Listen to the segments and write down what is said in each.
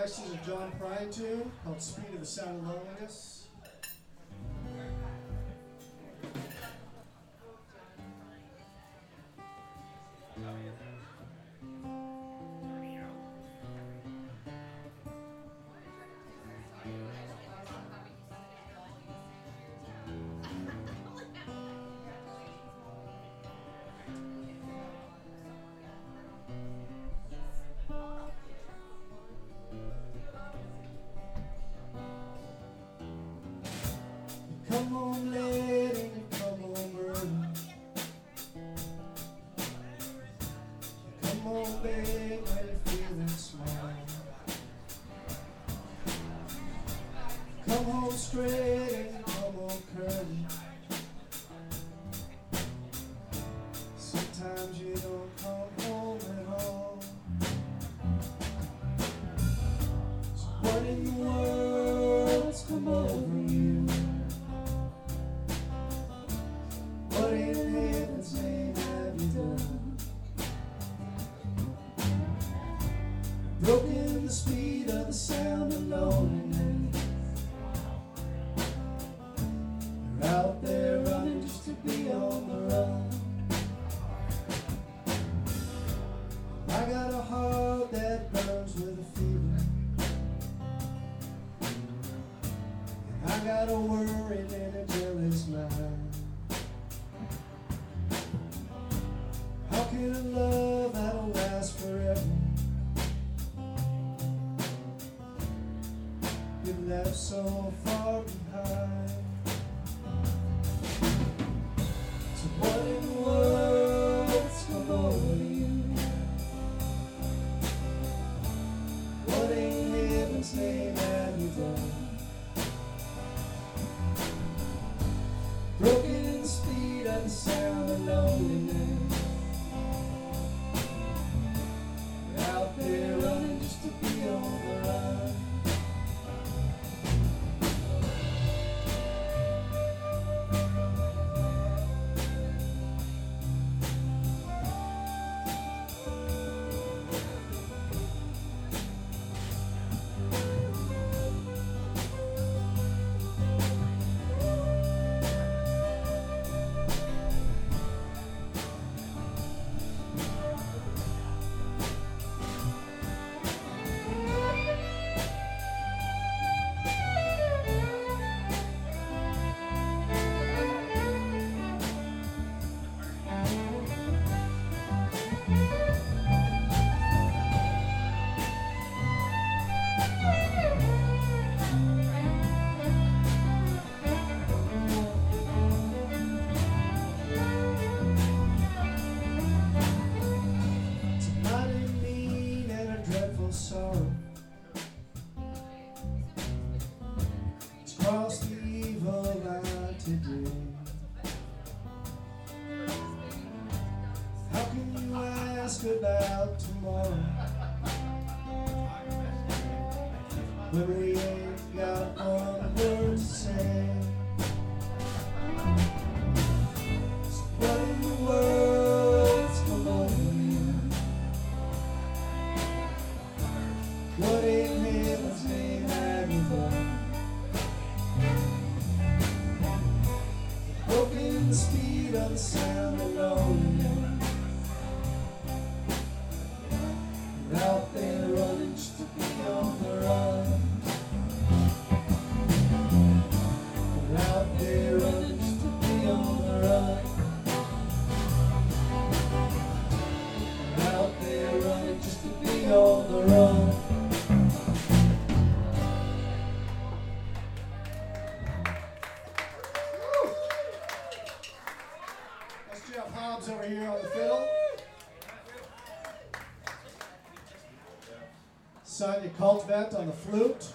next is a John Prine tune called Speed of the Sound of Loneliness. Come home late and you come home early. Come home big when you're feeling small. Come home straight and you come home curly. Sometimes you don't come home at all. So what in the world's come over you? What in heaven's name have you done? Broken the speed of the sound of loneliness. You're out there running just to be on the run. I got a heart that burns with a fever, and I got a worried and a jealous mind. How can a love that'll last forever be left so far behind? So what in the world's come over you? What in heaven's name have you done? Broken the speed of the sound of loneliness. Out there running just to be on the run. Sorrow, it's crossed the evil line today. How can you ask about tomorrow when we ain't got one word to say? So what in the world's come over you? What in heaven's name have you done? Broken the speed of the sound of loneliness. You're out there running just to be on the run. You're out there running just to be on the run. You're out there running just to be on the run. Jeff Hobbs over here on the fiddle. Sonia Cultvet on the flute.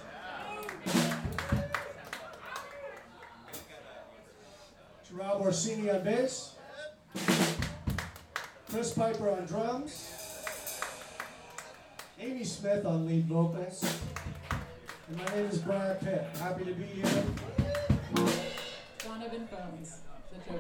Gerard Orsini on bass. Chris Piper on drums. Amy Smith on lead vocals. And my name is Brian Pitt. Happy to be here. Donovan Phones.